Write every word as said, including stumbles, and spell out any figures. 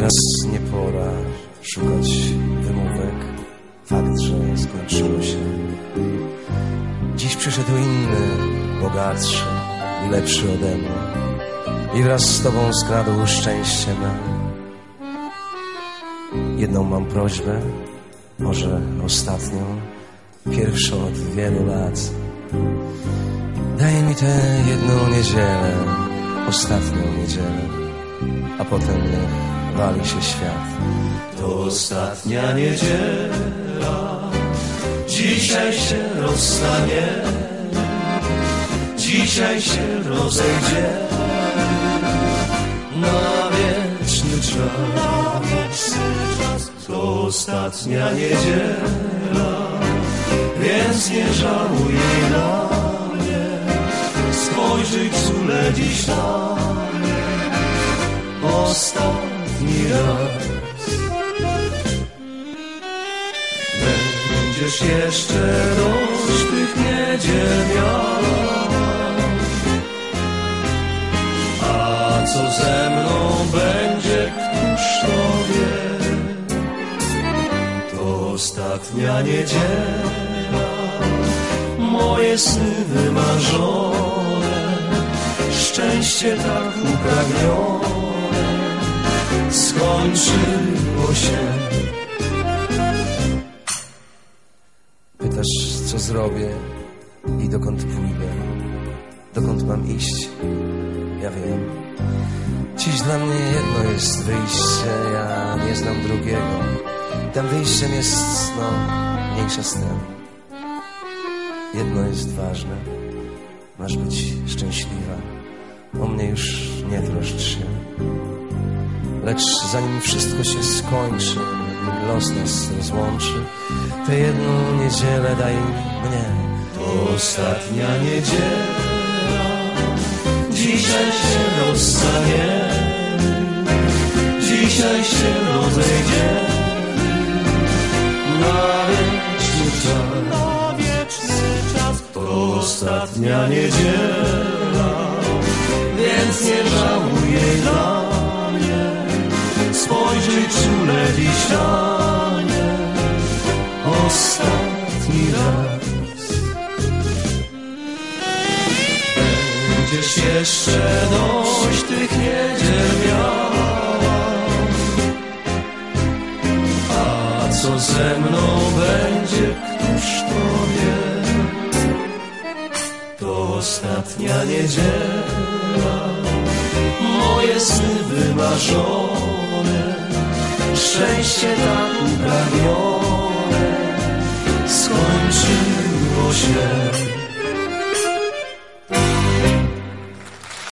Teraz nie pora szukać wymówek. Fakt, że skończyło się. Dziś przyszedł inny, bogatszy i lepszy ode mnie i wraz z tobą skradł szczęście me. Jedną mam prośbę, może ostatnią, pierwszą od wielu lat. Daj mi tę jedną niedzielę, ostatnią niedzielę, a potem niech wali się świat. To ostatnia niedziela, dzisiaj się rozstaniemy, dzisiaj się rozejdziemy na wieczny czas. To ostatnia niedziela, więc nie żałuj jej na mnie. Spojrzyj czule dziś na mnie ostatni raz. Będziesz jeszcze dość tych niedziel miał. A co ze mną będzie, któż to wie? To ostatnia niedziela, moje sny wymarzone, szczęście tak upragnione skończyło się. Pytasz, co zrobię i dokąd pójdę, dokąd mam iść? Ja wiem. Dziś dla mnie jedno jest wyjście, ja nie znam drugiego. Tym wyjściem jest, no, mniejsza z tym. Jedno jest ważne, masz być szczęśliwa. O mnie już nie troszcz się. Lecz zanim wszystko się skończy, nim los nas rozłączy, tę jedną niedzielę daj mnie. To ostatnia niedziela, dzisiaj się rozstaniemy, dzisiaj się rozejdziemy na wieczny czas. To ostatnia niedziela, więc nie żałuj jej dla mnie. Spojrzyj czule dziś na mnie ostatni raz. Będziesz jeszcze dość tych niedziel miała. A co ze mną będzie, któż to wie? To ostatnia niedziela, moje sny wymarzone, szczęście tak upragnione